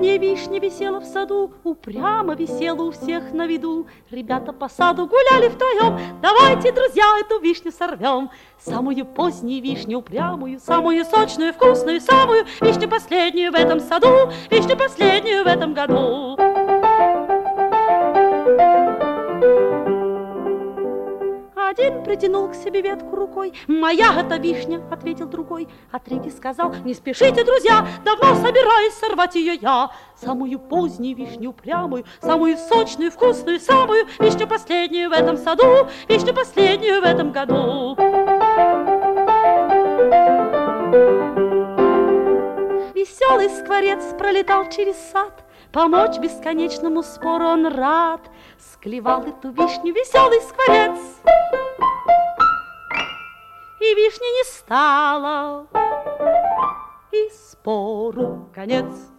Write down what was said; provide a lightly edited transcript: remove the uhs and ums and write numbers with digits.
Поздняя вишня висела в саду, упрямо висела у всех на виду. Ребята по саду гуляли втроем, давайте, друзья, эту вишню сорвем. Самую позднюю вишню упрямую, самую сочную, вкусную, самую вишню последнюю в этом саду, вишню последнюю в этом году. Один притянул к себе ветку рукой. «Моя эта вишня», — ответил другой. А третий сказал: «Не спешите, друзья, давно собираюсь сорвать ее я. Самую позднюю вишню упрямую, самую сочную, вкусную, самую вишню последнюю в этом саду, вишню последнюю в этом году». Веселый скворец пролетал через сад, помочь бесконечному спору он рад. Склевал эту вишню веселый скворец, и вишни не стало, и спору конец.